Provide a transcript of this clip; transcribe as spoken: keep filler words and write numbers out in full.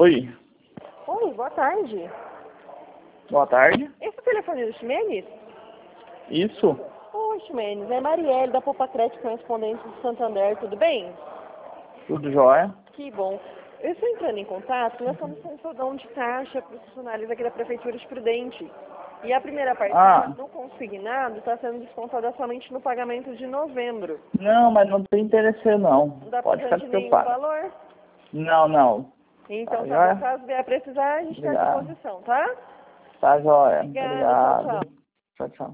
Oi. Oi, boa tarde. Boa tarde. Esse é o telefone do Ximenes? Isso? Oi, Ximenes. É Marielle, da Poupa Crédito Correspondente do Santander. Tudo bem? Tudo jóia? Que bom. Eu estou entrando em contato, nós estamos com um sodão de taxa para os funcionários aqui da Prefeitura de Prudente. E a primeira parcela Ah. no consignado está sendo descontada somente no pagamento de novembro. Não, mas não tem interesse não. Não dá Pode para ficar de nenhum despreocupado. valor? Não, não. Então, Tá tá bom. jóia? Caso vier a precisar, a gente está à Obrigado. disposição, tá? Tá jóia. Obrigada, tchau, Obrigado. tchau. Tchau, tchau.